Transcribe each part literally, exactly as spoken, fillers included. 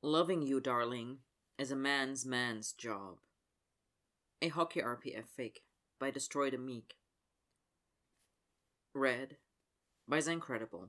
Loving You, Darling is a man's man's job. A Hockey R P F fic by Destroy the Meek. Read by Zancredible.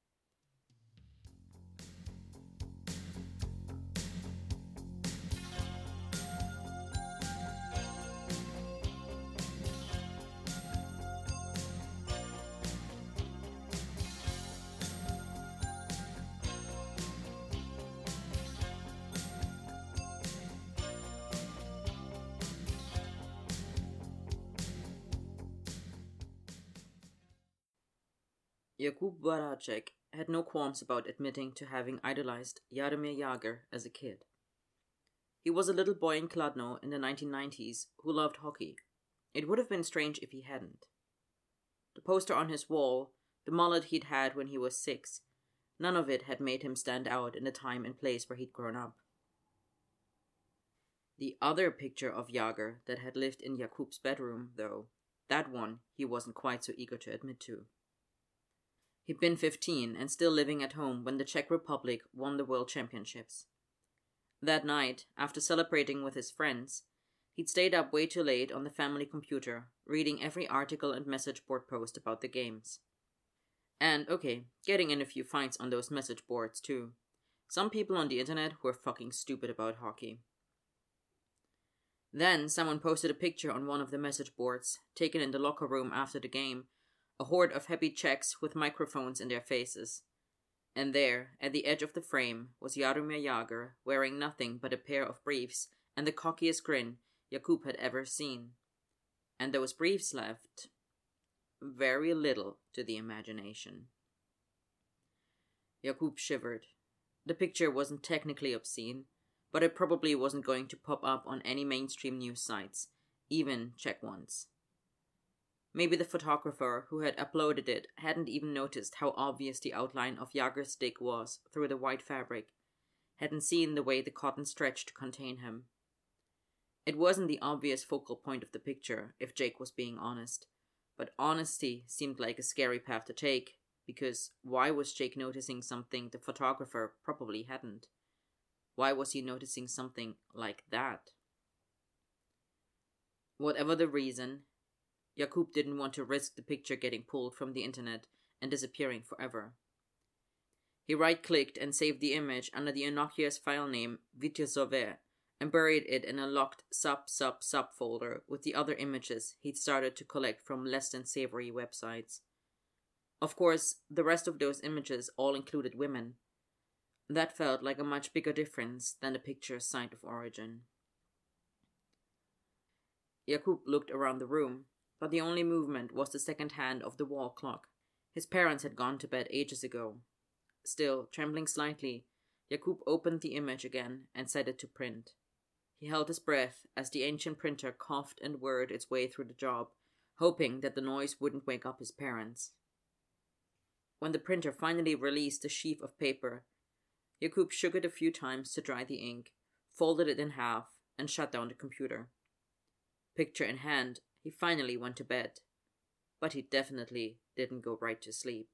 Jakub Voracek had no qualms about admitting to having idolized Jaromir Jagr as a kid. He was a little boy in Kladno in the nineteen nineties who loved hockey. It would have been strange if he hadn't. The poster on his wall, the mullet he'd had when he was six, none of it had made him stand out in the time and place where he'd grown up. The other picture of Jagr that had lived in Jakub's bedroom, though, that one he wasn't quite so eager to admit to. He'd been fifteen and still living at home when the Czech Republic won the World Championships. That night, after celebrating with his friends, he'd stayed up way too late on the family computer, reading every article and message board post about the games. And, okay, getting in a few fights on those message boards too. Some people on the internet were fucking stupid about hockey. Then someone posted a picture on one of the message boards, taken in the locker room after the game, a horde of happy Czechs with microphones in their faces. And there, at the edge of the frame, was Jaromir Jagr, wearing nothing but a pair of briefs and the cockiest grin Jakub had ever seen. And those briefs left very little to the imagination. Jakub shivered. The picture wasn't technically obscene, but it probably wasn't going to pop up on any mainstream news sites, even Czech ones. Maybe the photographer who had uploaded it hadn't even noticed how obvious the outline of Jagr's dick was through the white fabric, hadn't seen the way the cotton stretched to contain him. It wasn't the obvious focal point of the picture, if Jake was being honest, but honesty seemed like a scary path to take, because why was Jake noticing something the photographer probably hadn't? Why was he noticing something like that? Whatever the reason, Jakub didn't want to risk the picture getting pulled from the internet and disappearing forever. He right-clicked and saved the image under the innocuous file name Vitezové and buried it in a locked sub-sub-sub folder with the other images he'd started to collect from less than savory websites. Of course, the rest of those images all included women. That felt like a much bigger difference than the picture's site of origin. Jakub looked around the room, but the only movement was the second hand of the wall clock. His parents had gone to bed ages ago. Still, trembling slightly, Jakub opened the image again and set it to print. He held his breath as the ancient printer coughed and whirred its way through the job, hoping that the noise wouldn't wake up his parents. When the printer finally released the sheaf of paper, Jakub shook it a few times to dry the ink, folded it in half, and shut down the computer. Picture in hand, he finally went to bed, but he definitely didn't go right to sleep.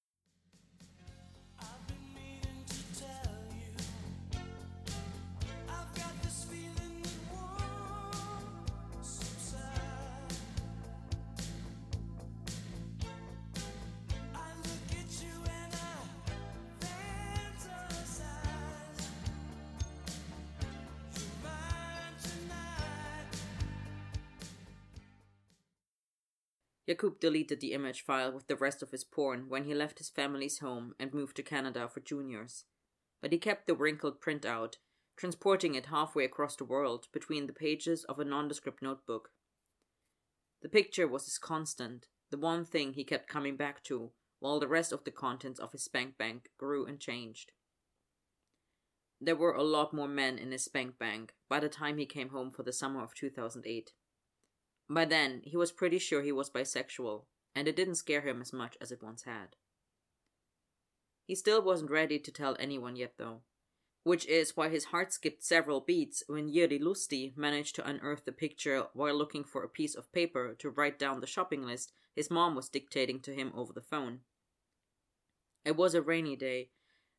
Jakub deleted the image file with the rest of his porn when he left his family's home and moved to Canada for juniors. But he kept the wrinkled printout, transporting it halfway across the world between the pages of a nondescript notebook. The picture was his constant, the one thing he kept coming back to, while the rest of the contents of his spank bank grew and changed. There were a lot more men in his spank bank by the time he came home for the summer of two thousand eight. By then, he was pretty sure he was bisexual, and it didn't scare him as much as it once had. He still wasn't ready to tell anyone yet, though, which is why his heart skipped several beats when Jiří Lusty managed to unearth the picture while looking for a piece of paper to write down the shopping list his mom was dictating to him over the phone. It was a rainy day,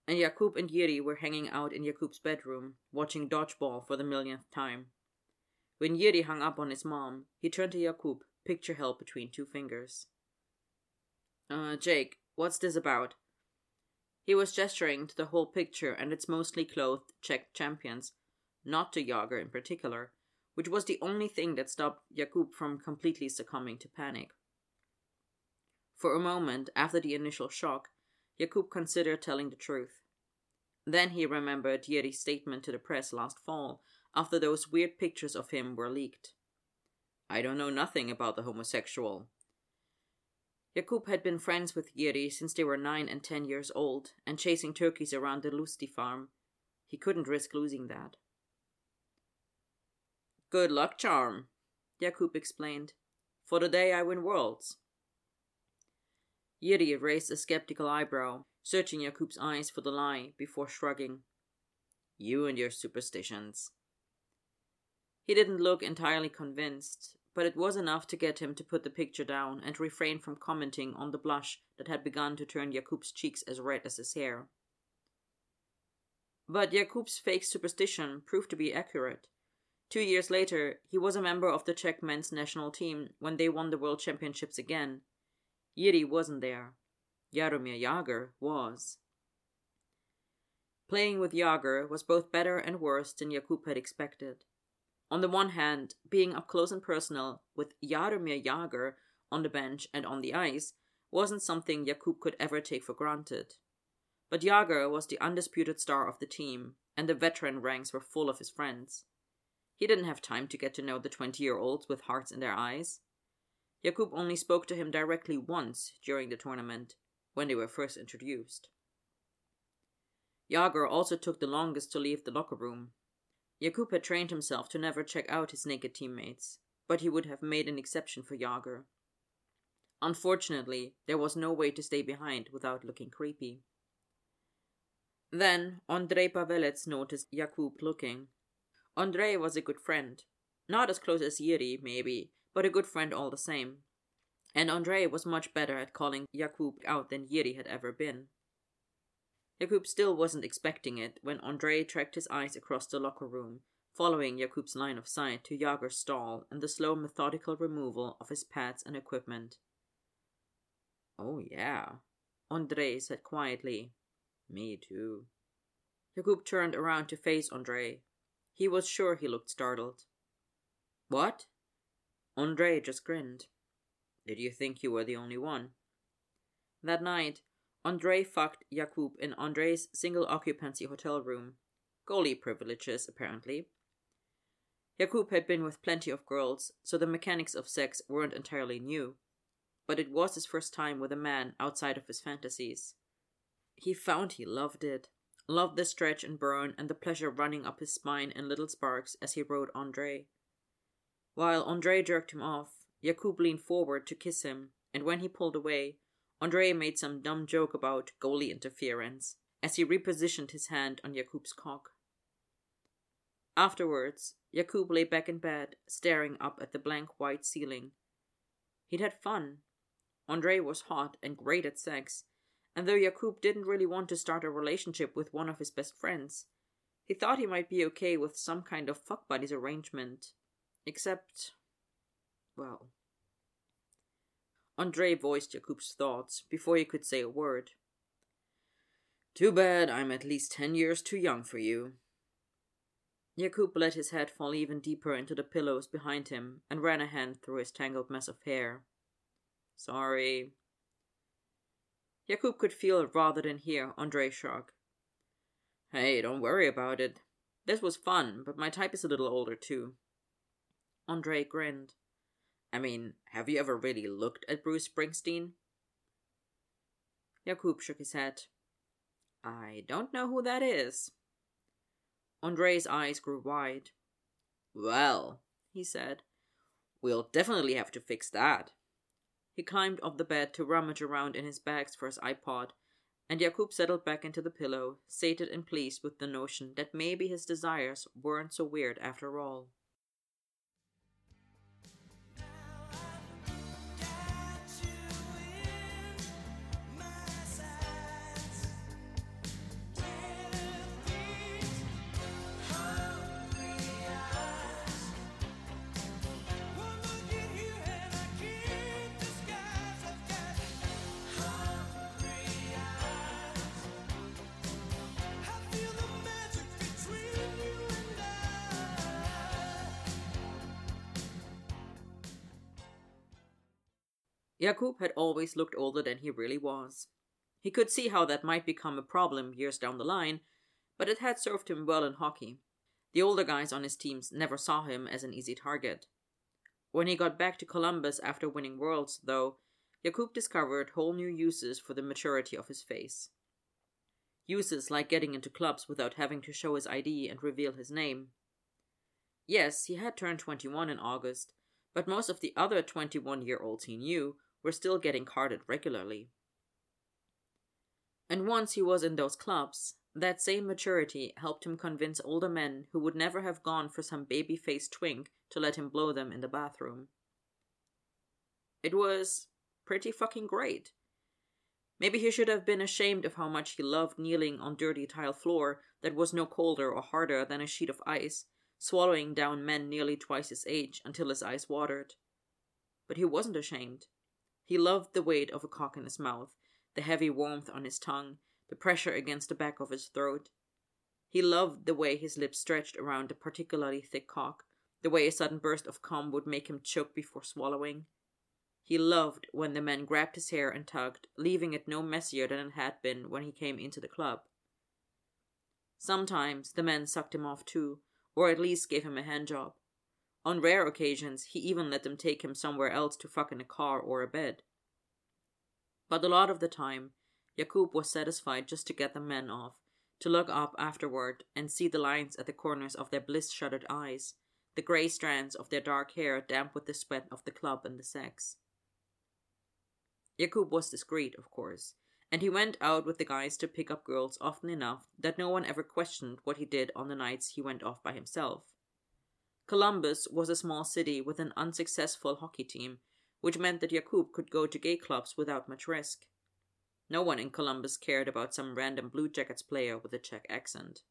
and Jakub and Jiri were hanging out in Jakub's bedroom, watching dodgeball for the millionth time. When Jiri hung up on his mom, he turned to Jakub, picture held between two fingers. Uh, Jake, what's this about? He was gesturing to the whole picture and its mostly clothed Czech champions, not to Jágr in particular, which was the only thing that stopped Jakub from completely succumbing to panic. For a moment, after the initial shock, Jakub considered telling the truth. Then he remembered Jiri's statement to the press last fall, after those weird pictures of him were leaked. I don't know nothing about the homosexual. Jakub had been friends with Jiri since they were nine and ten years old, and chasing turkeys around the Lusty farm. He couldn't risk losing that. Good luck charm, Jakub explained. For the day I win worlds. Jiri raised a skeptical eyebrow, searching Jakub's eyes for the lie, before shrugging. You and your superstitions. He didn't look entirely convinced, but it was enough to get him to put the picture down and refrain from commenting on the blush that had begun to turn Jakub's cheeks as red as his hair. But Jakub's fake superstition proved to be accurate. Two years later, he was a member of the Czech men's national team when they won the World Championships again. Jiri wasn't there. Jaromír Jágr was. Playing with Jágr was both better and worse than Jakub had expected. On the one hand, being up close and personal with Jaromír Jágr on the bench and on the ice wasn't something Jakub could ever take for granted. But Jágr was the undisputed star of the team, and the veteran ranks were full of his friends. He didn't have time to get to know the twenty-year-olds with hearts in their eyes. Jakub only spoke to him directly once during the tournament, when they were first introduced. Jágr also took the longest to leave the locker room. Jakub had trained himself to never check out his naked teammates, but he would have made an exception for Jágr. Unfortunately, there was no way to stay behind without looking creepy. Then, Ondrej Pavelec noticed Jakub looking. Ondrej was a good friend. Not as close as Jiri, maybe, but a good friend all the same. And Ondrej was much better at calling Jakub out than Jiri had ever been. Jakub still wasn't expecting it when Ondrej tracked his eyes across the locker room, following Jakub's line of sight to Jágr's stall and the slow methodical removal of his pads and equipment. Oh yeah, Ondrej said quietly. Me too. Jakub turned around to face Ondrej. He was sure he looked startled. What? Ondrej just grinned. Did you think you were the only one? That night, Ondrej fucked Jakub in Ondrej's single-occupancy hotel room. Goalie privileges, apparently. Jakub had been with plenty of girls, so the mechanics of sex weren't entirely new. But it was his first time with a man outside of his fantasies. He found he loved it. Loved the stretch and burn and the pleasure running up his spine in little sparks as he rode Ondrej. While Ondrej jerked him off, Jakub leaned forward to kiss him, and when he pulled away, Ondrej made some dumb joke about goalie interference as he repositioned his hand on Jakub's cock. Afterwards, Jakub lay back in bed, staring up at the blank white ceiling. He'd had fun. Ondrej was hot and great at sex, and though Jakub didn't really want to start a relationship with one of his best friends, he thought he might be okay with some kind of fuck buddies arrangement. Except, well... Ondrej voiced Jakub's thoughts before he could say a word. Too bad I'm at least ten years too young for you. Jakub let his head fall even deeper into the pillows behind him and ran a hand through his tangled mess of hair. Sorry. Jakub could feel rather than hear Ondrej shrug. Hey, don't worry about it. This was fun, but my type is a little older too. Ondrej grinned. I mean, have you ever really looked at Bruce Springsteen? Jakub shook his head. I don't know who that is. Ondrej's eyes grew wide. Well, he said, we'll definitely have to fix that. He climbed off the bed to rummage around in his bags for his iPod, and Jakub settled back into the pillow, sated and pleased with the notion that maybe his desires weren't so weird after all. Jakub had always looked older than he really was. He could see how that might become a problem years down the line, but it had served him well in hockey. The older guys on his teams never saw him as an easy target. When he got back to Columbus after winning Worlds, though, Jakub discovered whole new uses for the maturity of his face. Uses like getting into clubs without having to show his I D and reveal his name. Yes, he had turned twenty-one in August, but most of the other twenty-one-year-olds he knew were still getting carded regularly. And once he was in those clubs, that same maturity helped him convince older men who would never have gone for some baby-faced twink to let him blow them in the bathroom. It was pretty fucking great. Maybe he should have been ashamed of how much he loved kneeling on dirty tile floor that was no colder or harder than a sheet of ice, swallowing down men nearly twice his age until his eyes watered. But he wasn't ashamed. He loved the weight of a cock in his mouth, the heavy warmth on his tongue, the pressure against the back of his throat. He loved the way his lips stretched around a particularly thick cock, the way a sudden burst of cum would make him choke before swallowing. He loved when the men grabbed his hair and tugged, leaving it no messier than it had been when he came into the club. Sometimes the men sucked him off too, or at least gave him a handjob. On rare occasions, he even let them take him somewhere else to fuck in a car or a bed. But a lot of the time, Jakub was satisfied just to get the men off, to look up afterward and see the lines at the corners of their bliss-shuttered eyes, the grey strands of their dark hair damp with the sweat of the club and the sex. Jakub was discreet, of course, and he went out with the guys to pick up girls often enough that no one ever questioned what he did on the nights he went off by himself. Columbus was a small city with an unsuccessful hockey team, which meant that Jakub could go to gay clubs without much risk. No one in Columbus cared about some random Blue Jackets player with a Czech accent.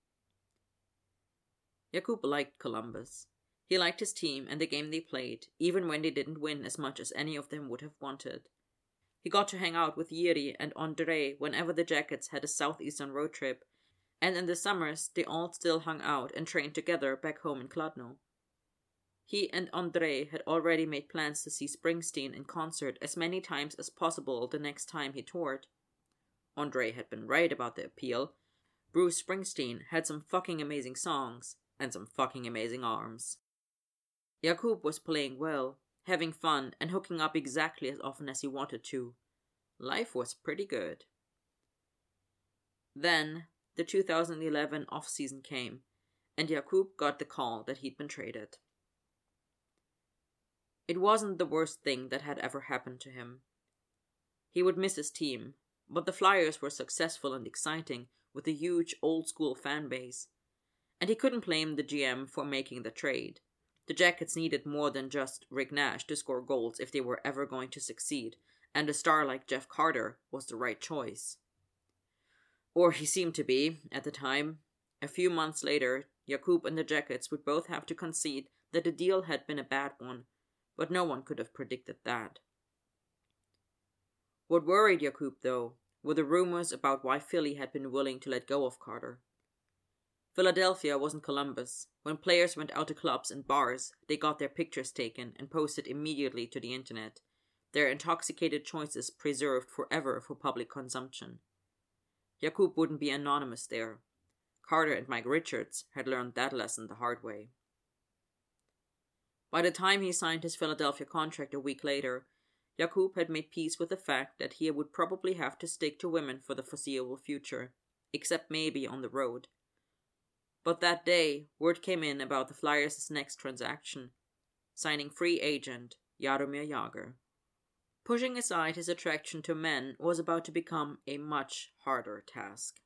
Jakub liked Columbus. He liked his team and the game they played, even when they didn't win as much as any of them would have wanted. He got to hang out with Jiri and Andrei whenever the Jackets had a southeastern road trip, and in the summers they all still hung out and trained together back home in Kladno. He and Andrei had already made plans to see Springsteen in concert as many times as possible the next time he toured. Andrei had been right about the appeal. Bruce Springsteen had some fucking amazing songs, and some fucking amazing arms. Jakub was playing well, having fun, and hooking up exactly as often as he wanted to. Life was pretty good. Then, the two thousand eleven off-season came, and Jakub got the call that he'd been traded. It wasn't the worst thing that had ever happened to him. He would miss his team, but the Flyers were successful and exciting, with a huge old-school fan base. And he couldn't blame the G M for making the trade. The Jackets needed more than just Rick Nash to score goals if they were ever going to succeed, and a star like Jeff Carter was the right choice. Or he seemed to be, at the time. A few months later, Jakub and the Jackets would both have to concede that the deal had been a bad one, but no one could have predicted that. What worried Jakub, though, were the rumors about why Philly had been willing to let go of Carter. Philadelphia wasn't Columbus. When players went out to clubs and bars, they got their pictures taken and posted immediately to the internet, their intoxicated choices preserved forever for public consumption. Jakub wouldn't be anonymous there. Carter and Mike Richards had learned that lesson the hard way. By the time he signed his Philadelphia contract a week later, Jakub had made peace with the fact that he would probably have to stick to women for the foreseeable future, except maybe on the road. But that day, word came in about the Flyers' next transaction, signing free agent Jaromir Jagr. Pushing aside his attraction to men was about to become a much harder task.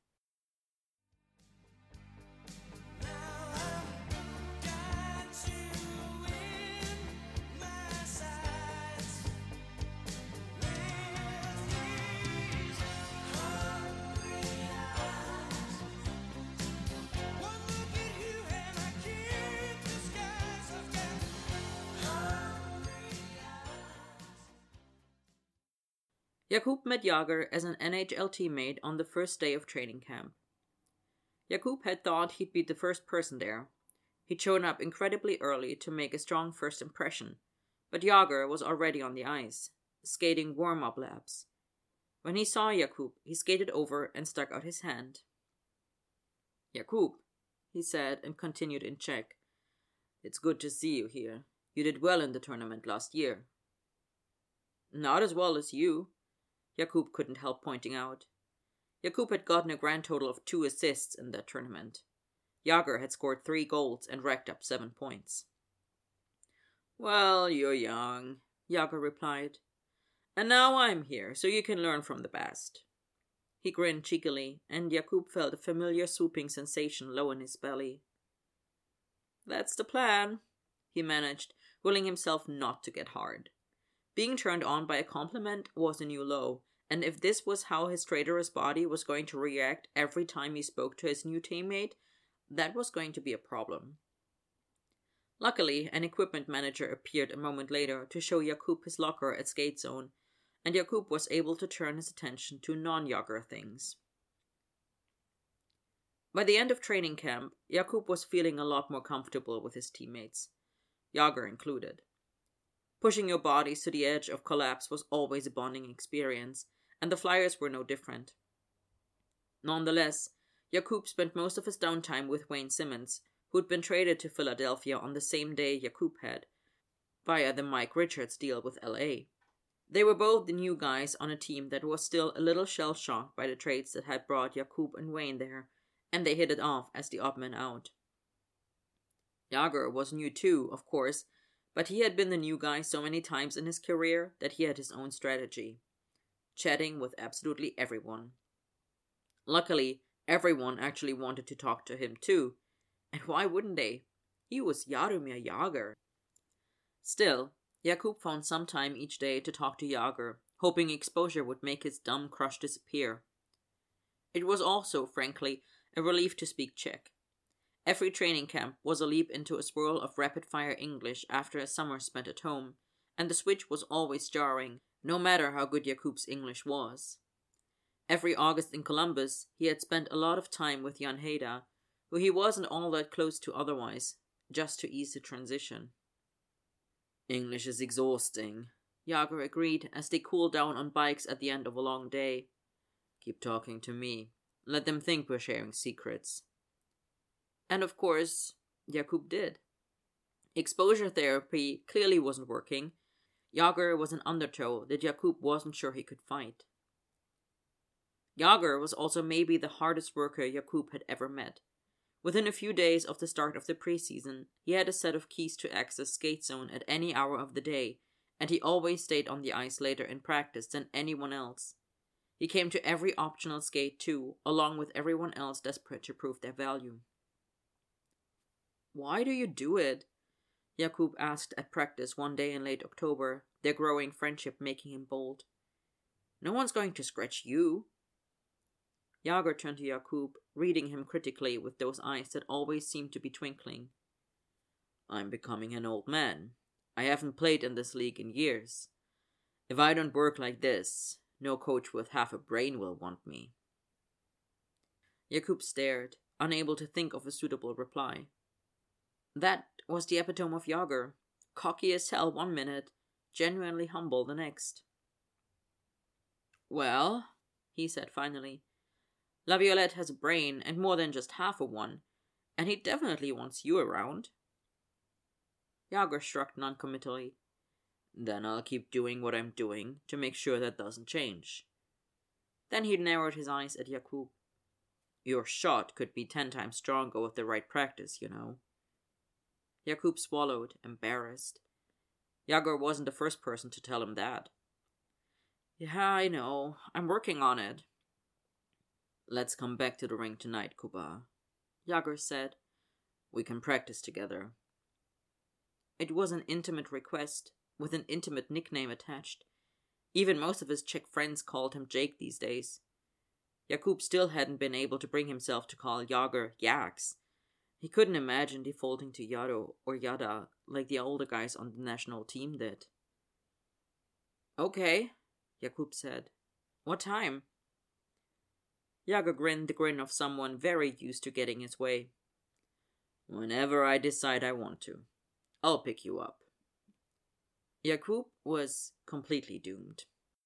Jakub met Jagr as an N H L teammate on the first day of training camp. Jakub had thought he'd be the first person there. He'd shown up incredibly early to make a strong first impression, but Jagr was already on the ice. skating warm-up laps. When he saw Jakub, he skated over and stuck out his hand. "Jakub," he said, and continued in Czech. "It's good to see you here. You did well in the tournament last year." "Not as well as you," Jakub couldn't help pointing out. Jakub had gotten a grand total of two assists in that tournament. Jágr had scored three goals and racked up seven points. "Well, you're young," Jágr replied. "And now I'm here, so you can learn from the best." He grinned cheekily, and Jakub felt a familiar swooping sensation low in his belly. "That's the plan," he managed, willing himself not to get hard. Being turned on by a compliment was a new low, and if this was how his traitorous body was going to react every time he spoke to his new teammate, that was going to be a problem. Luckily, an equipment manager appeared a moment later to show Jakub his locker at Skate Zone, and Jakub was able to turn his attention to non-Jágr things. By the end of training camp, Jakub was feeling a lot more comfortable with his teammates, Jágr included. Pushing your bodies to the edge of collapse was always a bonding experience, and the Flyers were no different. Nonetheless, Jakub spent most of his downtime with Wayne Simmons, who had been traded to Philadelphia on the same day Jakub had, via the Mike Richards deal with L A. They were both the new guys on a team that was still a little shell-shocked by the trades that had brought Jakub and Wayne there, and they hit it off as the odd man out. Jágr was new too, of course, but he had been the new guy so many times in his career that he had his own strategy, chatting with absolutely everyone. Luckily, everyone actually wanted to talk to him too, and why wouldn't they? He was Jaromir Jágr. Still, Jakub found some time each day to talk to Jágr, hoping exposure would make his dumb crush disappear. It was also, frankly, a relief to speak Czech. Every training camp was a leap into a swirl of rapid-fire English after a summer spent at home, and the switch was always jarring, no matter how good Jakub's English was. Every August in Columbus, he had spent a lot of time with Jan Hejda, who he wasn't all that close to otherwise, just to ease the transition. "English is exhausting," Jágr agreed as they cooled down on bikes at the end of a long day. "Keep talking to me. Let them think we're sharing secrets." And of course, Jakub did. Exposure therapy clearly wasn't working. Jágr was an undertow that Jakub wasn't sure he could fight. Jágr was also maybe the hardest worker Jakub had ever met. Within a few days of the start of the preseason, he had a set of keys to access Skate Zone at any hour of the day, and he always stayed on the ice later in practice than anyone else. He came to every optional skate too, along with everyone else desperate to prove their value. "Why do you do it?" Jakub asked at practice one day in late October, their growing friendship making him bold. "No one's going to scratch you." Jágr turned to Jakub, reading him critically with those eyes that always seemed to be twinkling. "I'm becoming an old man. I haven't played in this league in years. If I don't work like this, no coach with half a brain will want me." Jakub stared, unable to think of a suitable reply. That was the epitome of Jágr, cocky as hell one minute, genuinely humble the next. "Well," he said finally, "Laviolette has a brain and more than just half a one, and he definitely wants you around." Jágr shrugged noncommittally. "Then I'll keep doing what I'm doing to make sure that doesn't change." Then he narrowed his eyes at Jakub. "Your shot could be ten times stronger with the right practice, you know." Jakub swallowed, embarrassed. Jágr wasn't the first person to tell him that. "Yeah, I know. I'm working on it." "Let's come back to the rink tonight, Kuba," Jágr said. "We can practice together." It was an intimate request, with an intimate nickname attached. Even most of his Czech friends called him Jake these days. Jakub still hadn't been able to bring himself to call Jágr Jax. He couldn't imagine defaulting to Jaro or Yada like the older guys on the national team did. "Okay," Jakub said. "What time?" Jágr grinned the grin of someone very used to getting his way. "Whenever I decide I want to. I'll pick you up." Jakub was completely doomed.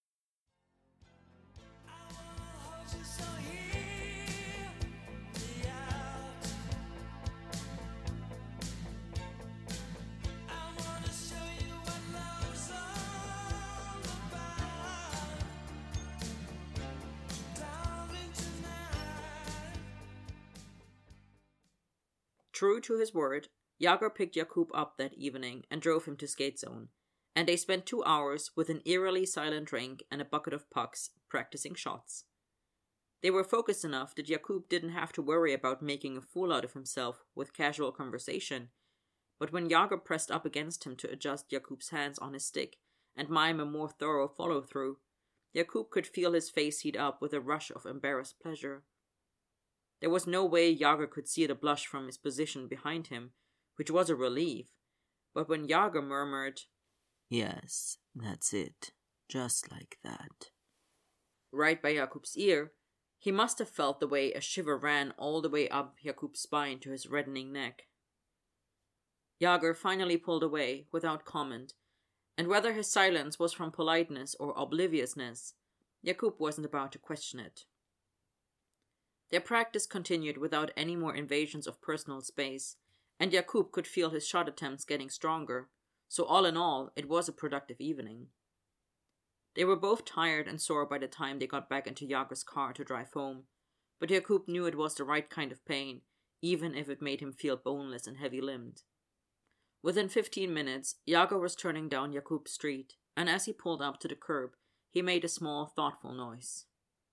True to his word, Jager picked Jakub up that evening and drove him to Skate Zone, and they spent two hours with an eerily silent drink and a bucket of pucks practicing shots. They were focused enough that Jakub didn't have to worry about making a fool out of himself with casual conversation, but when Jager pressed up against him to adjust Jakub's hands on his stick and mime a more thorough follow-through, Jakub could feel his face heat up with a rush of embarrassed pleasure. There was no way Jager could see the blush from his position behind him, which was a relief, but when Jager murmured, "Yes, that's it, just like that," right by Jakub's ear, he must have felt the way a shiver ran all the way up Jakub's spine to his reddening neck. Jager finally pulled away, without comment, and whether his silence was from politeness or obliviousness, Jakub wasn't about to question it. Their practice continued without any more invasions of personal space, and Jakub could feel his shot attempts getting stronger, so all in all, it was a productive evening. They were both tired and sore by the time they got back into Jager's car to drive home, but Jakub knew it was the right kind of pain, even if it made him feel boneless and heavy-limbed. Within fifteen minutes, Jager was turning down Jakub's street, and as he pulled up to the curb, he made a small, thoughtful noise.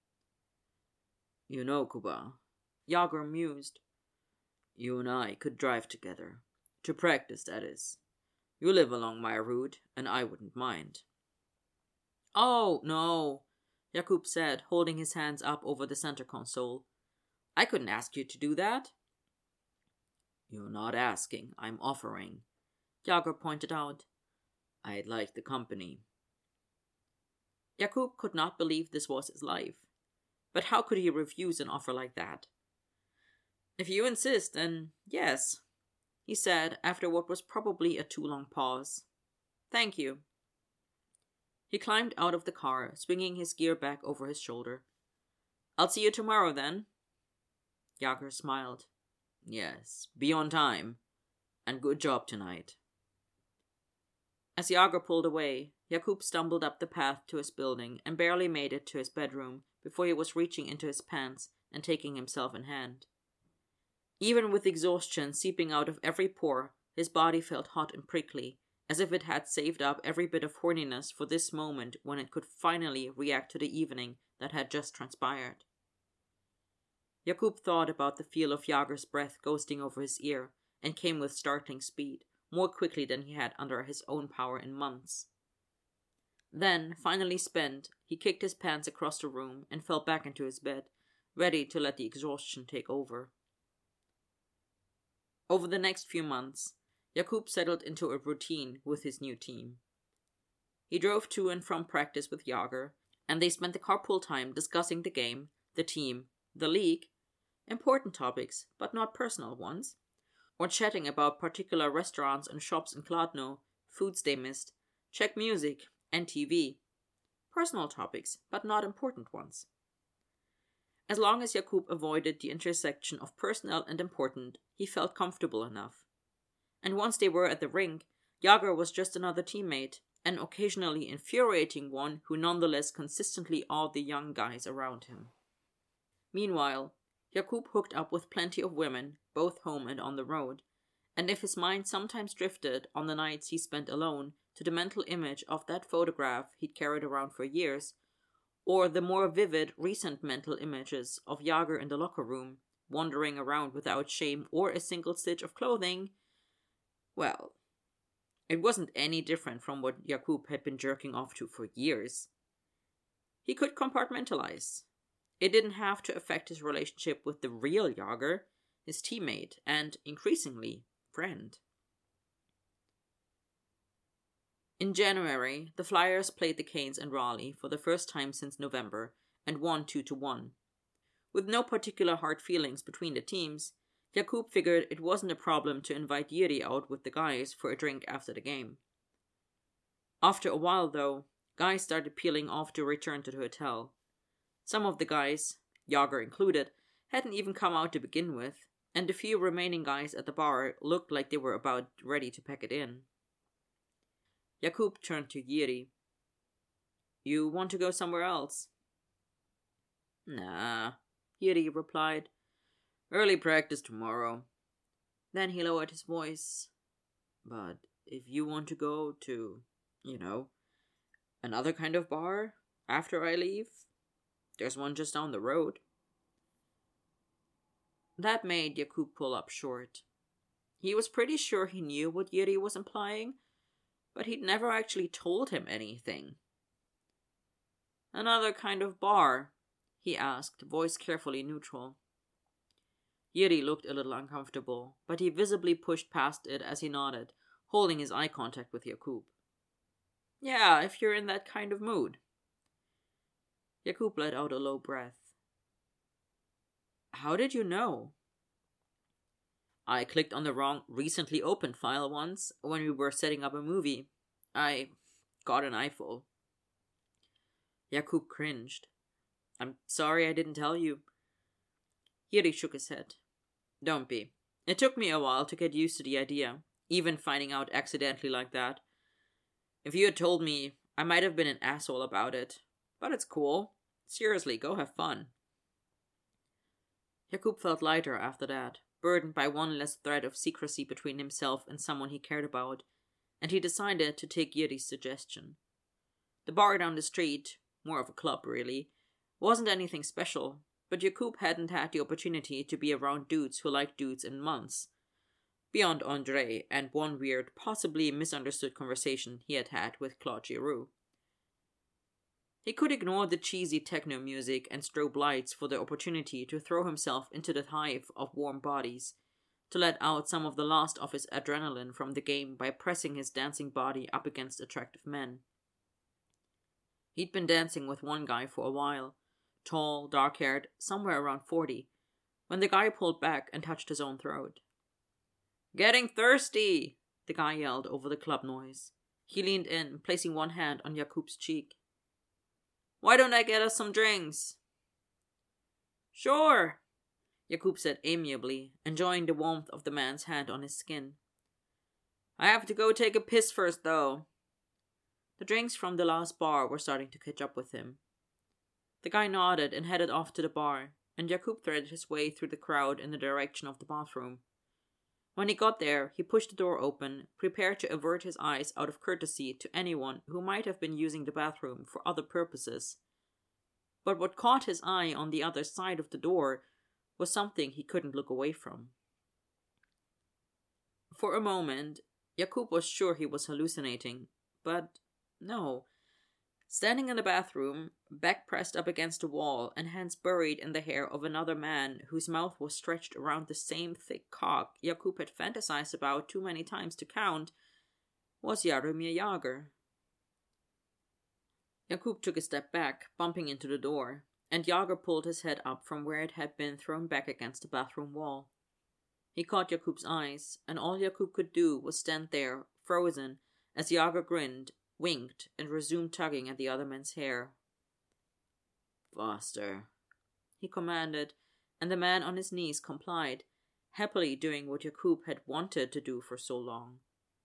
"You know, Kuba," Jager mused, "you and I could drive together. To practice, that is. You live along my route, and I wouldn't mind." "Oh, no," Jakub said, holding his hands up over the center console. "I couldn't ask you to do that." "You're not asking, I'm offering," Jager pointed out. "I'd like the company." Jakub could not believe this was his life. But how could he refuse an offer like that? "If you insist, then yes," he said after what was probably a too long pause. "Thank you." He climbed out of the car, swinging his gear back over his shoulder. "I'll see you tomorrow, then." Jager smiled. "Yes, be on time. And good job tonight." As Jager pulled away, Jakub stumbled up the path to his building and barely made it to his bedroom before he was reaching into his pants and taking himself in hand. Even with exhaustion seeping out of every pore, his body felt hot and prickly, as if it had saved up every bit of horniness for this moment when it could finally react to the evening that had just transpired. Jakub thought about the feel of Jager's breath ghosting over his ear and came with startling speed, more quickly than he had under his own power in months. Then, finally spent, he kicked his pants across the room and fell back into his bed, ready to let the exhaustion take over. Over the next few months, Jakub settled into a routine with his new team. He drove to and from practice with Jager, and they spent the carpool time discussing the game, the team, the league, important topics, but not personal ones, or chatting about particular restaurants and shops in Kladno, foods they missed, Czech music, and T V. Personal topics, but not important ones. As long as Jakub avoided the intersection of personal and important, he felt comfortable enough. And once they were at the rink, Jager was just another teammate, an occasionally infuriating one who nonetheless consistently awed the young guys around him. Meanwhile, Jakub hooked up with plenty of women, both home and on the road, and if his mind sometimes drifted on the nights he spent alone to the mental image of that photograph he'd carried around for years, or the more vivid recent mental images of Jager in the locker room, wandering around without shame or a single stitch of clothing, well, it wasn't any different from what Jakub had been jerking off to for years. He could compartmentalize. It didn't have to affect his relationship with the real Jager, his teammate, and, increasingly, friend. In January, the Flyers played the Canes in Raleigh for the first time since November and won two to one. With no particular hard feelings between the teams, Jakub figured it wasn't a problem to invite Jiri out with the guys for a drink after the game. After a while, though, guys started peeling off to return to the hotel. Some of the guys, Yager included, hadn't even come out to begin with, and the few remaining guys at the bar looked like they were about ready to pack it in. Jakub turned to Jiri. "You want to go somewhere else?" "Nah," Jiri replied. "Early practice tomorrow." Then he lowered his voice. "But if you want to go to, you know, another kind of bar after I leave, there's one just down the road." That made Jakub pull up short. He was pretty sure he knew what Jiri was implying, but he'd never actually told him anything. "Another kind of bar?" he asked, voice carefully neutral. Jiri looked a little uncomfortable, but he visibly pushed past it as he nodded, holding his eye contact with Jakub. "Yeah, if you're in that kind of mood." Jakub let out a low breath. "How did you know?" "I clicked on the wrong recently opened file once when we were setting up a movie. I got an eyeful." Jakub cringed. "I'm sorry I didn't tell you." Jiri shook his head. "Don't be. It took me a while to get used to the idea, even finding out accidentally like that. If you had told me, I might have been an asshole about it. But it's cool. Seriously, go have fun." Jakub felt lighter after that, burdened by one less thread of secrecy between himself and someone he cared about, and he decided to take Jiri's suggestion. The bar down the street, more of a club really, wasn't anything special, but Jakub hadn't had the opportunity to be around dudes who liked dudes in months, beyond Andre and one weird, possibly misunderstood conversation he had had with Claude Giroux. He could ignore the cheesy techno music and strobe lights for the opportunity to throw himself into the hive of warm bodies, to let out some of the last of his adrenaline from the game by pressing his dancing body up against attractive men. He'd been dancing with one guy for a while, tall, dark-haired, somewhere around forty, when the guy pulled back and touched his own throat. "Getting thirsty!" the guy yelled over the club noise. He leaned in, placing one hand on Jakub's cheek. "Why don't I get us some drinks?" "Sure," Jakub said amiably, enjoying the warmth of the man's hand on his skin. "I have to go take a piss first, though." The drinks from the last bar were starting to catch up with him. The guy nodded and headed off to the bar, and Jakub threaded his way through the crowd in the direction of the bathroom. When he got there, he pushed the door open, prepared to avert his eyes out of courtesy to anyone who might have been using the bathroom for other purposes. But what caught his eye on the other side of the door was something he couldn't look away from. For a moment, Jakub was sure he was hallucinating, but no. Standing in the bathroom, back pressed up against the wall and hands buried in the hair of another man whose mouth was stretched around the same thick cock Jakub had fantasized about too many times to count, was Jaromir Jager. Jakub took a step back, bumping into the door, and Jager pulled his head up from where it had been thrown back against the bathroom wall. He caught Jakub's eyes, and all Jakub could do was stand there, frozen, as Jager grinned, winked, and resumed tugging at the other man's hair. "Faster," he commanded, and the man on his knees complied, happily doing what Jakub had wanted to do for so long.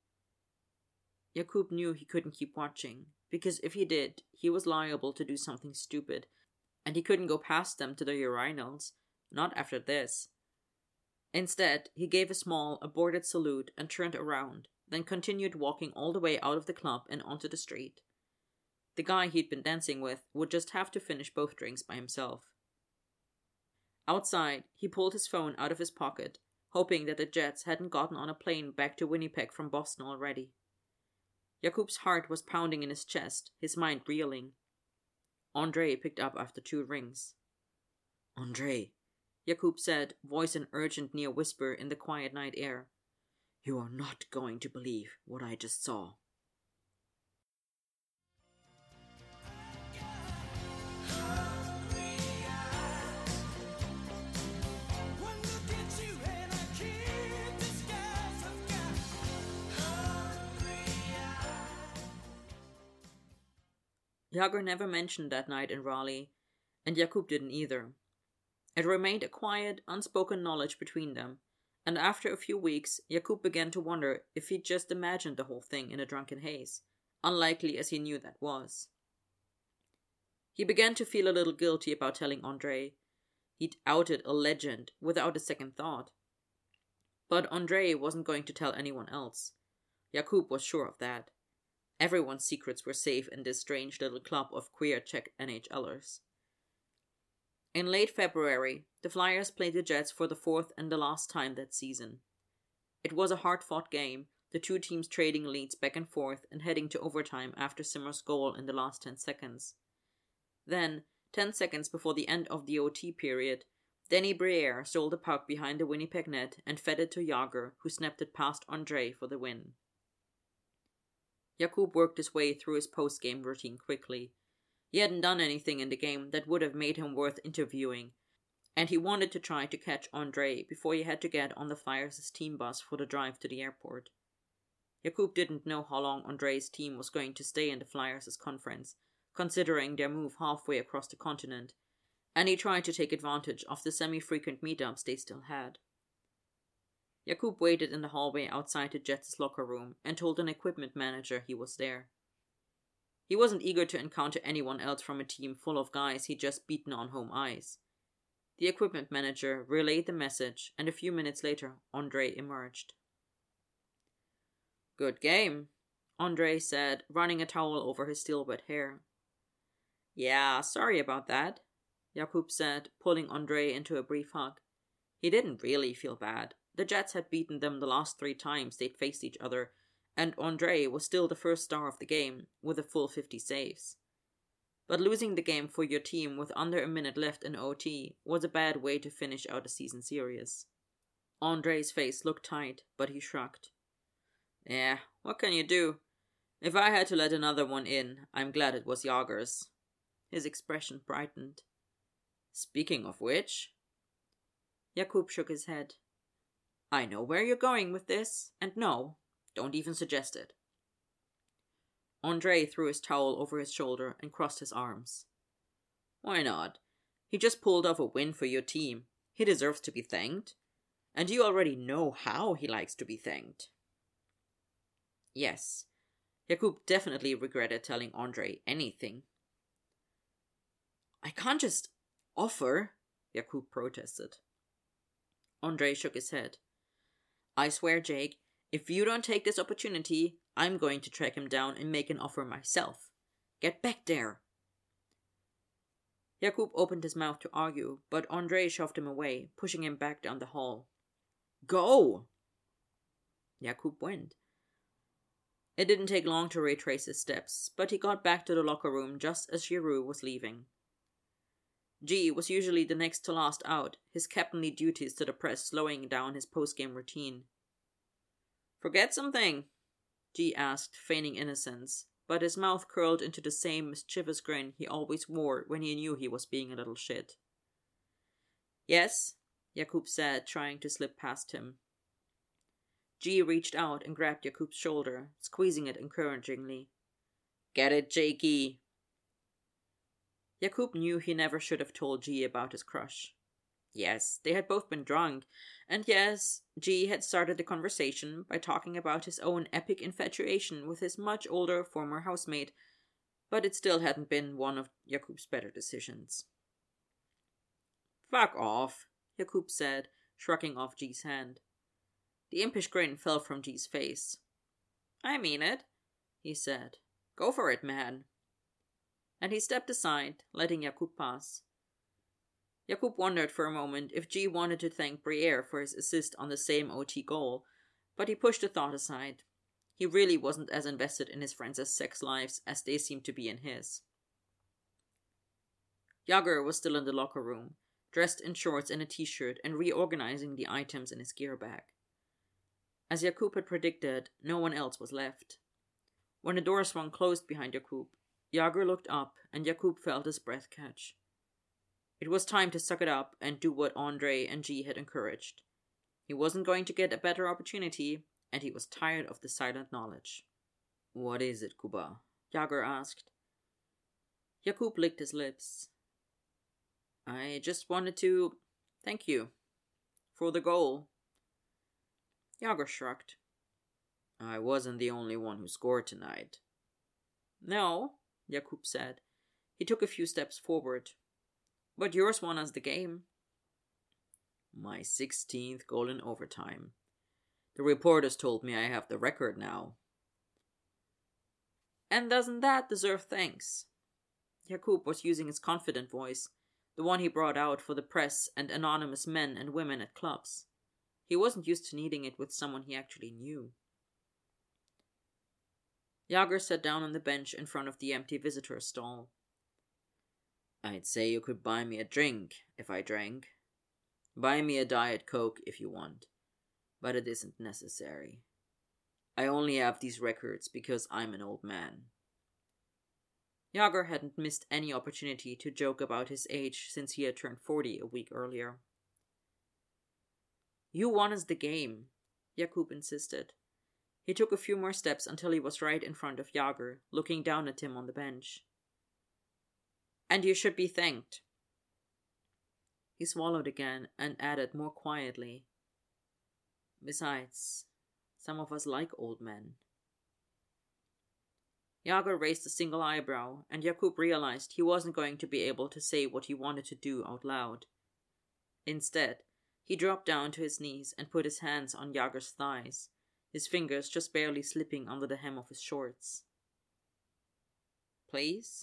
Jakub knew he couldn't keep watching, because if he did, he was liable to do something stupid, and he couldn't go past them to the urinals, not after this. Instead, he gave a small, aborted salute and turned around, then continued walking all the way out of the club and onto the street. The guy he'd been dancing with would just have to finish both drinks by himself. Outside, he pulled his phone out of his pocket, hoping that the Jets hadn't gotten on a plane back to Winnipeg from Boston already. Jakub's heart was pounding in his chest, his mind reeling. Andre picked up after two rings. "Andre," Jakub said, voice an urgent near whisper in the quiet night air. "You are not going to believe what I just saw." Jager never mentioned that night in Raleigh, and Jakub didn't either. It remained a quiet, unspoken knowledge between them, and after a few weeks, Jakub began to wonder if he'd just imagined the whole thing in a drunken haze, unlikely as he knew that was. He began to feel a little guilty about telling Andre. He'd outed a legend without a second thought. But Andre wasn't going to tell anyone else. Jakub was sure of that. Everyone's secrets were safe in this strange little club of queer Czech N H Lers. In late February, the Flyers played the Jets for the fourth and the last time that season. It was a hard-fought game, the two teams trading leads back and forth and heading to overtime after Simmer's goal in the last ten seconds. Then, ten seconds before the end of the O T period, Danny Briere stole the puck behind the Winnipeg net and fed it to Jager, who snapped it past Andre for the win. Jakub worked his way through his post-game routine quickly. He hadn't done anything in the game that would have made him worth interviewing, and he wanted to try to catch Andre before he had to get on the Flyers' team bus for the drive to the airport. Jakub didn't know how long Andre's team was going to stay in the Flyers' conference, considering their move halfway across the continent, and he tried to take advantage of the semi-frequent meetups they still had. Jakub waited in the hallway outside the Jets' locker room and told an equipment manager he was there. He wasn't eager to encounter anyone else from a team full of guys he'd just beaten on home ice. The equipment manager relayed the message, and a few minutes later, Andre emerged. "Good game," Andre said, running a towel over his still wet hair. "Yeah, sorry about that," Jakub said, pulling Andre into a brief hug. He didn't really feel bad. The Jets had beaten them the last three times they'd faced each other, and Andre was still the first star of the game, with a full fifty saves. But losing the game for your team with under a minute left in O T was a bad way to finish out a season series. Andre's face looked tight, but he shrugged. "Yeah, what can you do? If I had to let another one in, I'm glad it was Jager's." His expression brightened. "Speaking of which..." Jakub shook his head. "I know where you're going with this, and no, don't even suggest it." Andre threw his towel over his shoulder and crossed his arms. "Why not? He just pulled off a win for your team. He deserves to be thanked. And you already know how he likes to be thanked." Yes, Jakub definitely regretted telling Andre anything. "I can't just offer," Jakub protested. Andre shook his head. "I swear, Jake, if you don't take this opportunity, I'm going to track him down and make an offer myself. Get back there." Jakub opened his mouth to argue, but Andre shoved him away, pushing him back down the hall. "Go!" Jakub went. It didn't take long to retrace his steps, but he got back to the locker room just as Giroux was leaving. G was usually the next to last out, his captainly duties to the press slowing down his post-game routine. "Forget something?" G asked, feigning innocence, but his mouth curled into the same mischievous grin he always wore when he knew he was being a little shit. "Yes," Jakub said, trying to slip past him. G reached out and grabbed Jakub's shoulder, squeezing it encouragingly. "Get it, Jakey!" Jakub knew he never should have told G about his crush. Yes, they had both been drunk, and yes, G had started the conversation by talking about his own epic infatuation with his much older former housemate, but it still hadn't been one of Jakub's better decisions. "Fuck off," Jakub said, shrugging off G's hand. The impish grin fell from G's face. "I mean it," he said. "Go for it, man." And he stepped aside, letting Jakub pass. Jakub wondered for a moment if G wanted to thank Briere for his assist on the same O T goal, but he pushed the thought aside. He really wasn't as invested in his friends' sex lives as they seemed to be in his. Jager was still in the locker room, dressed in shorts and a t-shirt and reorganizing the items in his gear bag. As Jakub had predicted, no one else was left. When the door swung closed behind Jakub, Jager looked up and Jakub felt his breath catch. It was time to suck it up and do what Andre and G had encouraged. He wasn't going to get a better opportunity, and he was tired of the silent knowledge. "What is it, Kuba?" Jager asked. Jakub licked his lips. I just wanted to thank you for the goal. Jager shrugged. I wasn't the only one who scored tonight. No, Jakub said. He took a few steps forward. But yours won us the game. My sixteenth goal in overtime. The reporters told me I have the record now. And doesn't that deserve thanks? Jakub was using his confident voice, the one he brought out for the press and anonymous men and women at clubs. He wasn't used to needing it with someone he actually knew. Jager sat down on the bench in front of the empty visitor's stall. I'd say you could buy me a drink if I drank. Buy me a Diet Coke if you want. But it isn't necessary. I only have these records because I'm an old man. Jager hadn't missed any opportunity to joke about his age since he had turned forty a week earlier. You won us the game, Jakub insisted. He took a few more steps until he was right in front of Jager, looking down at him on the bench. And you should be thanked. He swallowed again and added more quietly. Besides, some of us like old men. Jager raised a single eyebrow, and Jakub realized he wasn't going to be able to say what he wanted to do out loud. Instead, he dropped down to his knees and put his hands on Jager's thighs, his fingers just barely slipping under the hem of his shorts. Please?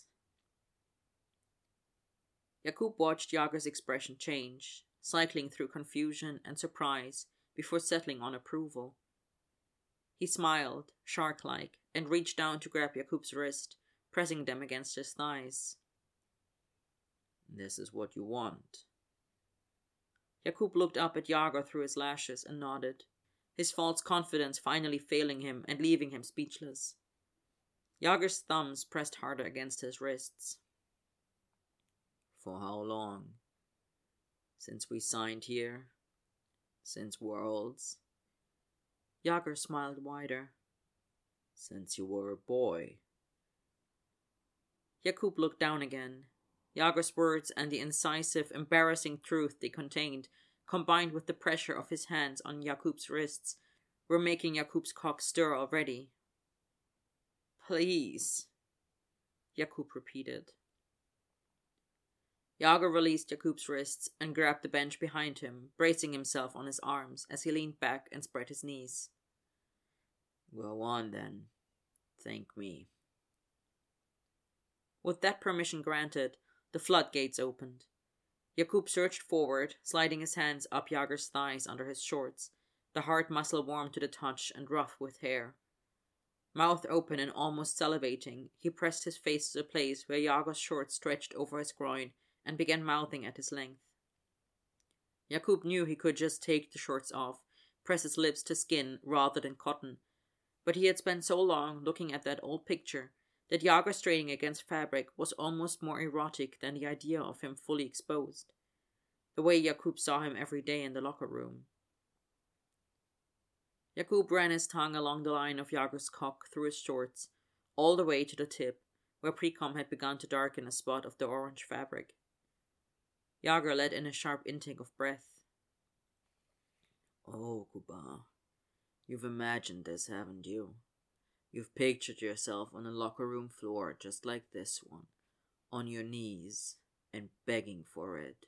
Jakub watched Jager's expression change, cycling through confusion and surprise before settling on approval. He smiled, shark-like, and reached down to grab Jakub's wrist, pressing them against his thighs. This is what you want. Jakub looked up at Jager through his lashes and nodded, his false confidence finally failing him and leaving him speechless. Jager's thumbs pressed harder against his wrists. For how long? Since we signed here? Since Worlds? Jager smiled wider. Since you were a boy. Jakub looked down again. Jager's words and the incisive, embarrassing truth they contained, combined with the pressure of his hands on Jakub's wrists, were making Jakub's cock stir already. Please, Jakub repeated. Jager released Jakub's wrists and grabbed the bench behind him, bracing himself on his arms as he leaned back and spread his knees. Go on, then. Thank me. With that permission granted, the floodgates opened. Jakub surged forward, sliding his hands up Jager's thighs under his shorts, the hard muscle warm to the touch and rough with hair. Mouth open and almost salivating, he pressed his face to the place where Jager's shorts stretched over his groin and began mouthing at his length. Jakub knew he could just take the shorts off, press his lips to skin rather than cotton, but he had spent so long looking at that old picture that Jager straining against fabric was almost more erotic than the idea of him fully exposed, the way Jakub saw him every day in the locker room. Jakub ran his tongue along the line of Jager's cock through his shorts, all the way to the tip, where precom had begun to darken a spot of the orange fabric. Jager let in a sharp intake of breath. Oh, Kuba, you've imagined this, haven't you? You've pictured yourself on a locker room floor just like this one, on your knees, and begging for it.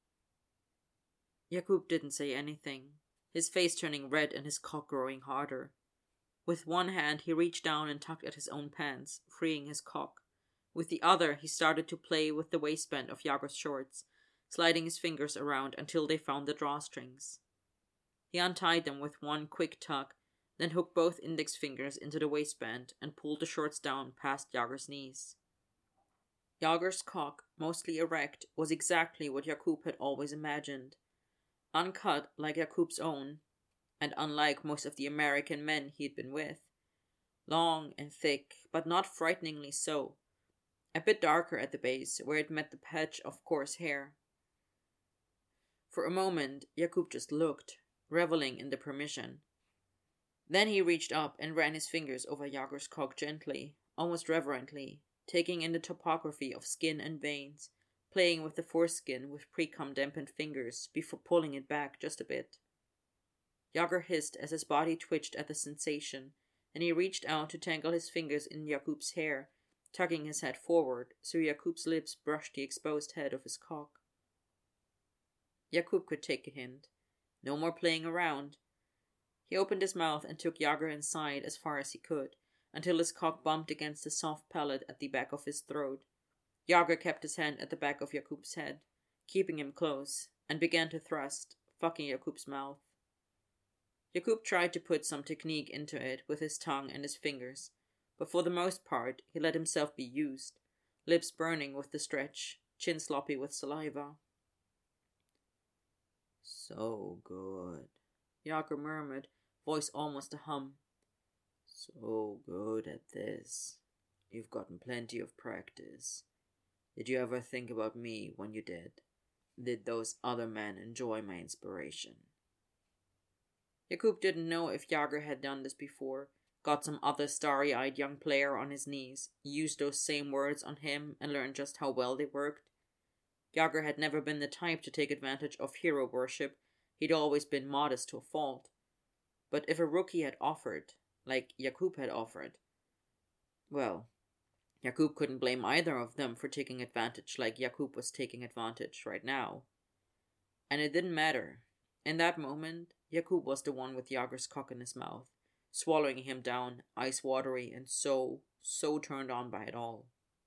Jakub didn't say anything, his face turning red and his cock growing harder. With one hand he reached down and tugged at his own pants, freeing his cock. With the other he started to play with the waistband of Jager's shorts, sliding his fingers around until they found the drawstrings. He untied them with one quick tug, then hooked both index fingers into the waistband and pulled the shorts down past Jager's knees. Jager's cock, mostly erect, was exactly what Jakub had always imagined. Uncut like Jakub's own, and unlike most of the American men he had been with. Long and thick, but not frighteningly so. A bit darker at the base, where it met the patch of coarse hair. For a moment, Jakub just looked, reveling in the permission. Then he reached up and ran his fingers over Jager's cock gently, almost reverently, taking in the topography of skin and veins, playing with the foreskin with pre-cum-dampened fingers before pulling it back just a bit. Yager hissed as his body twitched at the sensation, and he reached out to tangle his fingers in Jakub's hair, tugging his head forward so Jakub's lips brushed the exposed head of his cock. Jakub could take a hint. No more playing around. He opened his mouth and took Yager inside as far as he could, until his cock bumped against the soft palate at the back of his throat. Yager kept his hand at the back of Jakub's head, keeping him close, and began to thrust, fucking Jakub's mouth. Jakub tried to put some technique into it with his tongue and his fingers, but for the most part he let himself be used, lips burning with the stretch, chin sloppy with saliva. "So good," Yager murmured, voice almost a hum. "So good at this. You've gotten plenty of practice. Did you ever think about me when you did? Did those other men enjoy my inspiration?" Jakub didn't know if Yager had done this before, got some other starry-eyed young player on his knees, used those same words on him, and learned just how well they worked. Yager had never been the type to take advantage of hero worship. He'd always been modest to a fault. But if a rookie had offered, like Jakub had offered, well, Jakub couldn't blame either of them for taking advantage like Jakub was taking advantage right now. And it didn't matter. In that moment, Jakub was the one with Yager's cock in his mouth, swallowing him down, ice-watery, and so, so turned on by it all.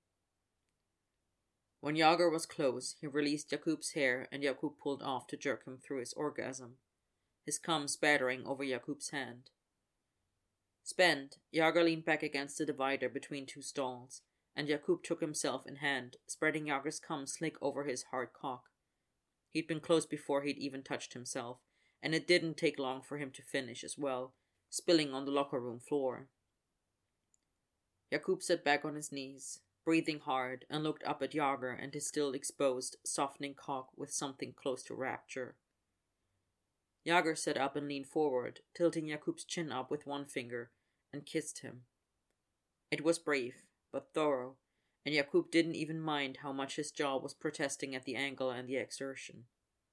When Yager was close, he released Jakub's hair and Jakub pulled off to jerk him through his orgasm, his cum spattering over Jakub's hand. Spent, Yager leaned back against the divider between two stalls, and Jakub took himself in hand, spreading Yager's cum slick over his hard cock. He'd been close before he'd even touched himself, and it didn't take long for him to finish as well, spilling on the locker room floor. Jakub sat back on his knees, breathing hard, and looked up at Yager and his still exposed, softening cock with something close to rapture. Yager sat up and leaned forward, tilting Jakub's chin up with one finger, and kissed him. It was brief, but thorough, and Jakub didn't even mind how much his jaw was protesting at the angle and the exertion.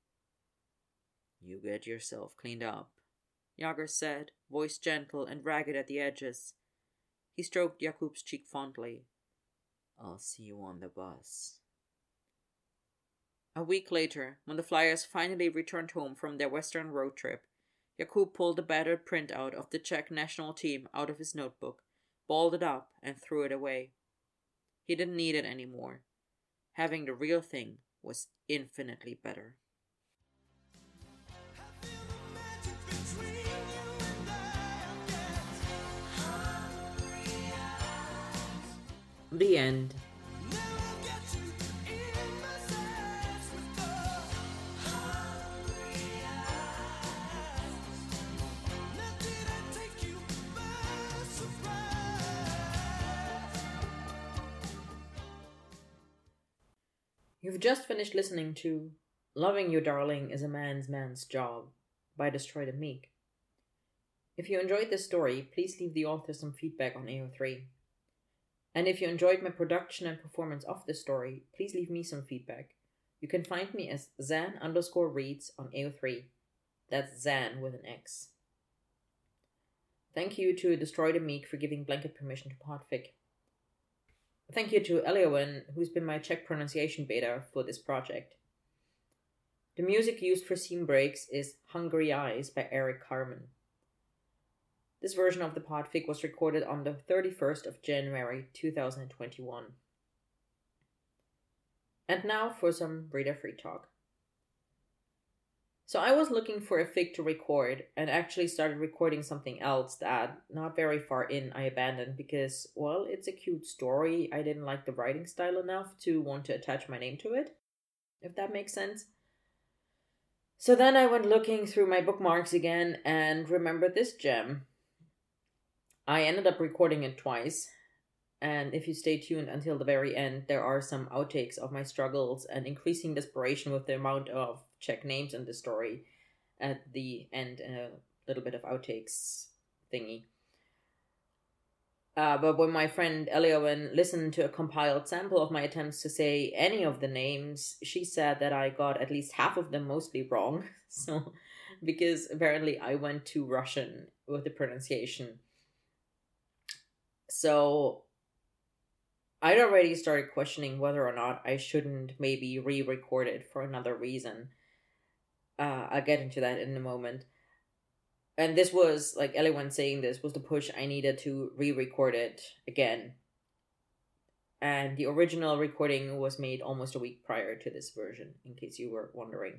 "You get yourself cleaned up," Yager said, voice gentle and ragged at the edges. He stroked Jakub's cheek fondly. "I'll see you on the bus." A week later, when the Flyers finally returned home from their western road trip, Jakub pulled the battered printout of the Czech national team out of his notebook, balled it up, and threw it away. He didn't need it anymore. Having the real thing was infinitely better. The end. You've just finished listening to Loving You, Darling is a Man's Man's Job by Destroy the Meek. If you enjoyed this story, please leave the author some feedback on A O three. And if you enjoyed my production and performance of this story, please leave me some feedback. You can find me as Zan underscore reads on A O three. That's Zan with an X. Thank you to Destroy the Meek for giving blanket permission to Podfic. Thank you to Eliowen, who's been my Czech pronunciation beta for this project. The music used for scene breaks is Hungry Eyes by Eric Carmen. This version of the Podfic was recorded on the thirty-first of January two thousand twenty-one. And now for some reader free talk. So I was looking for a fic to record and actually started recording something else that, not very far in, I abandoned because, well, it's a cute story. I didn't like the writing style enough to want to attach my name to it, if that makes sense. So then I went looking through my bookmarks again and remembered this gem. I ended up recording it twice, and if you stay tuned until the very end, there are some outtakes of my struggles and increasing desperation with the amount of Czech names in the story at the end, and a little bit of outtakes thingy. Uh, but when my friend Eliowen listened to a compiled sample of my attempts to say any of the names, she said that I got at least half of them mostly wrong. So, because apparently I went too Russian with the pronunciation. So, I'd already started questioning whether or not I shouldn't maybe re-record it for another reason. Uh, I'll get into that in a moment. And this was, like everyone saying this, was the push I needed to re-record it again. And the original recording was made almost a week prior to this version, in case you were wondering.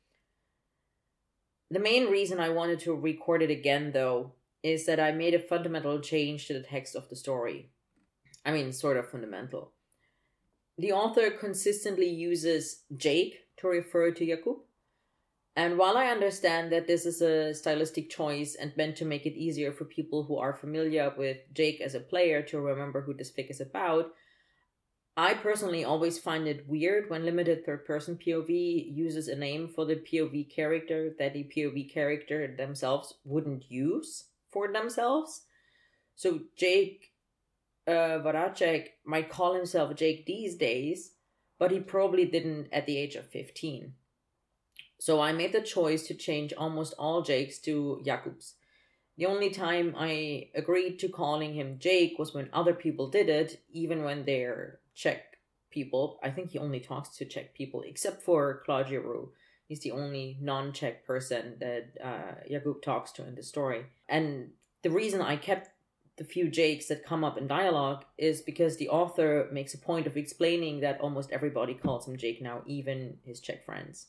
The main reason I wanted to record it again, though, is that I made a fundamental change to the text of the story. I mean, sort of fundamental. The author consistently uses Jake to refer to Jakub. And while I understand that this is a stylistic choice and meant to make it easier for people who are familiar with Jake as a player to remember who this fic is about, I personally always find it weird when limited third-person P O V uses a name for the P O V character that the P O V character themselves wouldn't use for themselves. So Jake uh, Voracek might call himself Jake these days, but he probably didn't at the age of fifteen. So I made the choice to change almost all Jakes to Jakubs. The only time I agreed to calling him Jake was when other people did it, even when they're Czech people. I think he only talks to Czech people, except for Claudia Roux. He's the only non-Czech person that uh, Jakub talks to in the story. And the reason I kept the few Jakes that come up in dialogue is because the author makes a point of explaining that almost everybody calls him Jake now, even his Czech friends.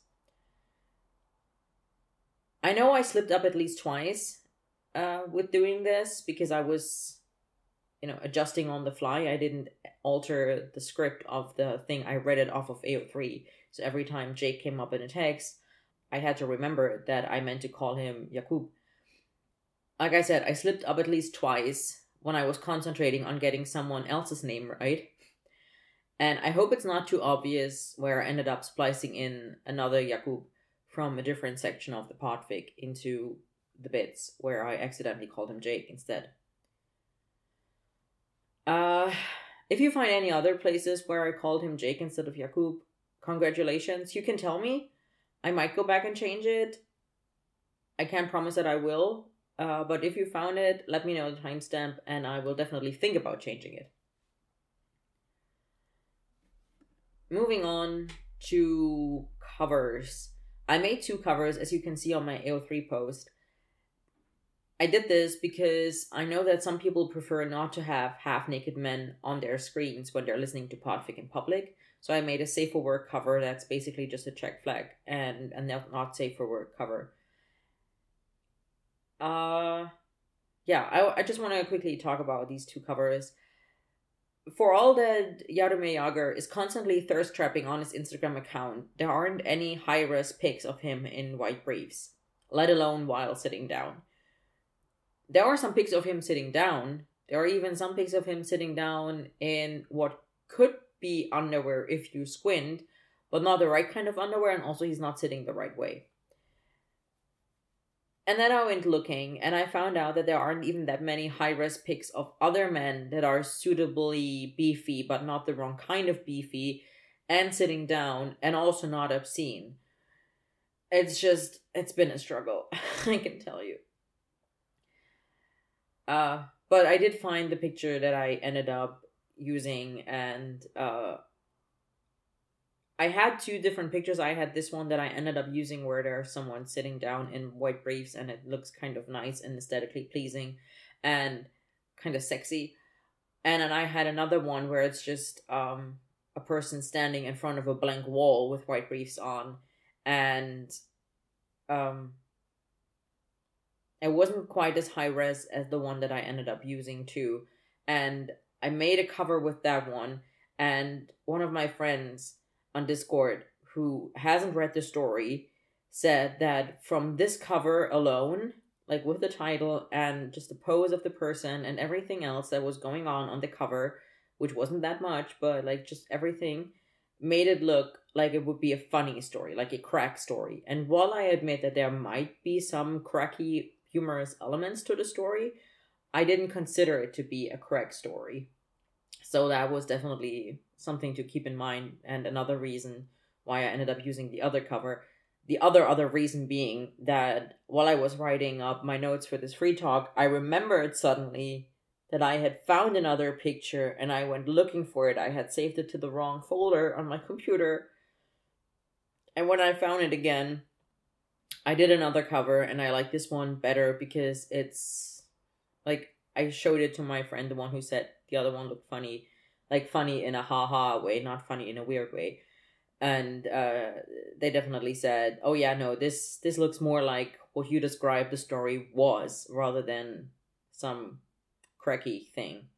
I know I slipped up at least twice uh, with doing this because I was, you know, adjusting on the fly. I didn't alter the script of the thing. I read it off of A O three. So every time Jake came up in a text, I had to remember that I meant to call him Jakub. Like I said, I slipped up at least twice when I was concentrating on getting someone else's name right. And I hope it's not too obvious where I ended up splicing in another Jakub from a different section of the podfic into the bits where I accidentally called him Jake instead. Uh, if you find any other places where I called him Jake instead of Jakub, congratulations, you can tell me. I might go back and change it. I can't promise that I will, uh, but if you found it, let me know the timestamp and I will definitely think about changing it. Moving on to covers. I made two covers, as you can see on my A O three post. I did this because I know that some people prefer not to have half-naked men on their screens when they're listening to podfic in public. So I made a safe for work cover that's basically just a Czech flag and a not safe for work cover. Uh, yeah, I, I just want to quickly talk about these two covers. For all that Jaromir Jagr is constantly thirst-trapping on his Instagram account, there aren't any high-res pics of him in white briefs, let alone while sitting down. There are some pics of him sitting down. There are even some pics of him sitting down in what could be underwear if you squint, but not the right kind of underwear, and also he's not sitting the right way. And then I went looking, and I found out that there aren't even that many high-res pics of other men that are suitably beefy, but not the wrong kind of beefy, and sitting down, and also not obscene. It's just, it's been a struggle, I can tell you. Uh, but I did find the picture that I ended up using, and uh, I had two different pictures. I had this one that I ended up using where there's someone sitting down in white briefs and it looks kind of nice and aesthetically pleasing and kind of sexy. And then I had another one where it's just um, a person standing in front of a blank wall with white briefs on. And um, it wasn't quite as high res as the one that I ended up using too. And I made a cover with that one. And one of my friends on Discord who hasn't read the story said that from this cover alone, like with the title and just the pose of the person and everything else that was going on on the cover, which wasn't that much, but like just everything, made it look like it would be a funny story, like a crack story. And while I admit that there might be some cracky, humorous elements to the story, I didn't consider it to be a correct story. So that was definitely something to keep in mind, and another reason why I ended up using the other cover. The other other reason being that while I was writing up my notes for this free talk, I remembered suddenly that I had found another picture and I went looking for it. I had saved it to the wrong folder on my computer. And when I found it again, I did another cover, and I like this one better because it's like, I showed it to my friend, the one who said the other one looked funny, like funny in a ha-ha way, not funny in a weird way. And uh, they definitely said, oh yeah, no, this this looks more like what you described the story was, rather than some cracky thing.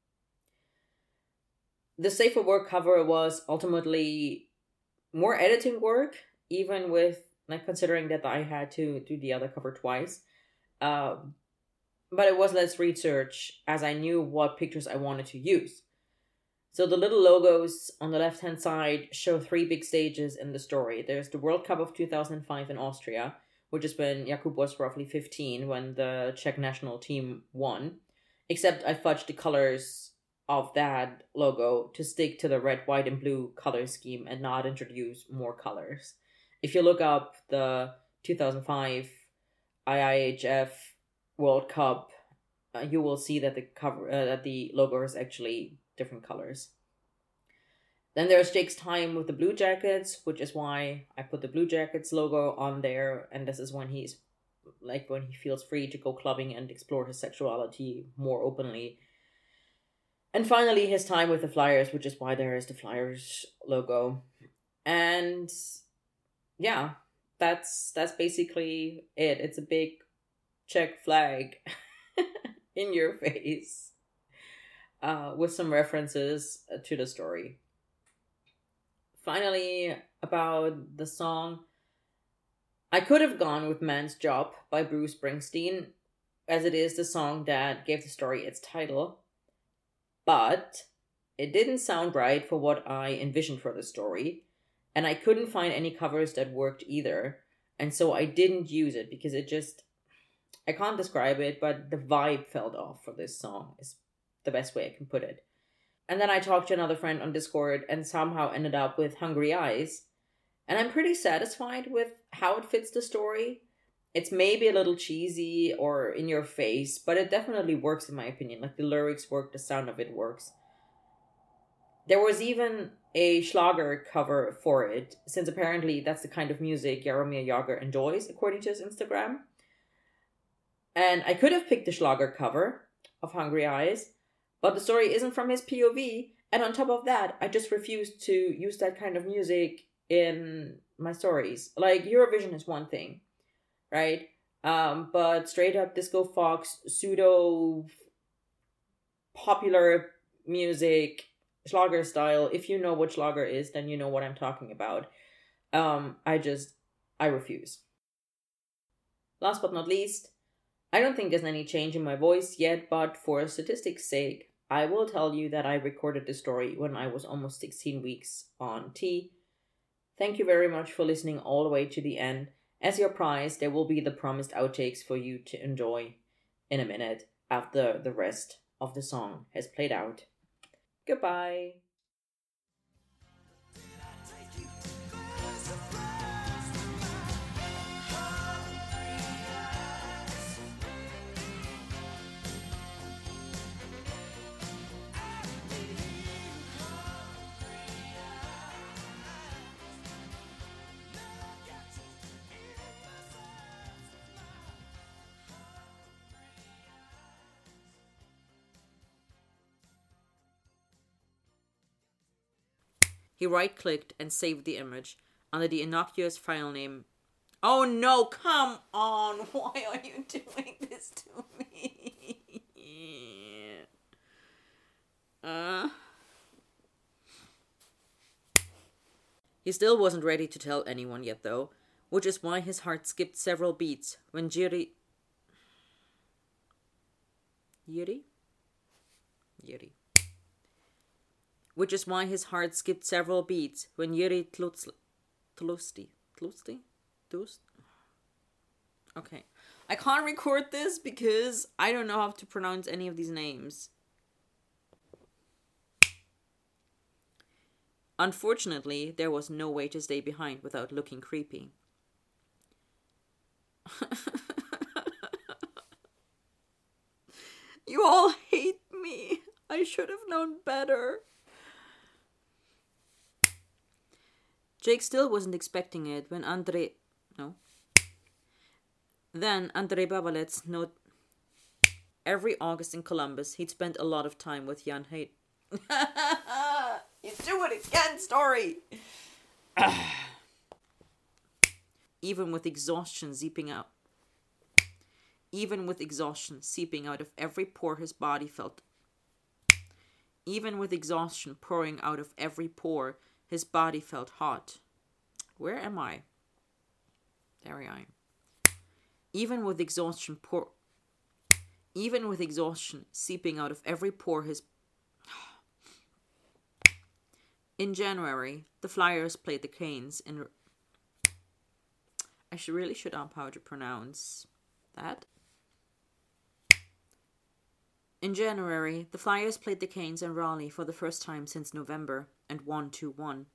The Safe for Work cover was ultimately more editing work, even with, like, considering that I had to do the other cover twice. Um, but it was less research, as I knew what pictures I wanted to use. So the little logos on the left-hand side show three big stages in the story. There's the World Cup of two thousand five in Austria, which is when Jakub was roughly fifteen, when the Czech national team won. Except I fudged the colors of that logo to stick to the red, white, and blue color scheme and not introduce more colors. If you look up the two thousand five I I H F World Cup, uh, you will see that the cover, uh, that the logo is actually different colors. Then there's Jake's time with the Blue Jackets, which is why I put the Blue Jackets logo on there, and this is when he's, like, when he feels free to go clubbing and explore his sexuality more openly. And finally, his time with the Flyers, which is why there is the Flyers logo. And yeah, that's that's basically it. It's a big Czech flag in your face. Uh, with some references to the story. Finally, about the song, I could have gone with Man's Job by Bruce Springsteen, as it is the song that gave the story its title, but it didn't sound right for what I envisioned for the story, and I couldn't find any covers that worked either, and so I didn't use it because it just, I can't describe it, but the vibe felt off for this song, is the best way I can put it. And then I talked to another friend on Discord and somehow ended up with Hungry Eyes. And I'm pretty satisfied with how it fits the story. It's maybe a little cheesy or in your face, but it definitely works in my opinion. Like, the lyrics work, the sound of it works. There was even a Schlager cover for it, since apparently that's the kind of music Jaromir Jagr enjoys, according to his Instagram. And I could have picked the Schlager cover of Hungry Eyes, but the story isn't from his P O V, and on top of that, I just refused to use that kind of music in my stories. Like, Eurovision is one thing, right? Um, but straight up disco fox, pseudo popular music, Schlager style, if you know what Schlager is, then you know what I'm talking about. Um, I just, I refuse. Last but not least, I don't think there's any change in my voice yet, but for statistics' sake, I will tell you that I recorded this story when I was almost sixteen weeks on T. Thank you very much for listening all the way to the end. As your prize, there will be the promised outtakes for you to enjoy in a minute after the rest of the song has played out. Goodbye. He right-clicked and saved the image under the innocuous file name. Oh no, come on! Why are you doing this to me? uh. He still wasn't ready to tell anyone yet, though, which is why his heart skipped several beats when Jiri... Yuri? Yuri. Which is why his heart skipped several beats when Yuri Tlusty. Tlusty? Tlusty? Tust? Okay. I can't record this because I don't know how to pronounce any of these names. Unfortunately, there was no way to stay behind without looking creepy. You all hate me. I should have known better. Jake still wasn't expecting it when Andrei... No. Then Andrei Babalets note... Every August in Columbus, he'd spent a lot of time with Jan Haidt. You do it again, Story! Even with exhaustion seeping out... Even with exhaustion seeping out of every pore his body felt... Even with exhaustion pouring out of every pore, his body felt hot. Where am I? There I am. Even with exhaustion pour... Even with exhaustion seeping out of every pore, his... In January, the Flyers played the Canes in... I should really should up how to pronounce that. In January, the Flyers played the Canes in Raleigh for the first time since November and won two one.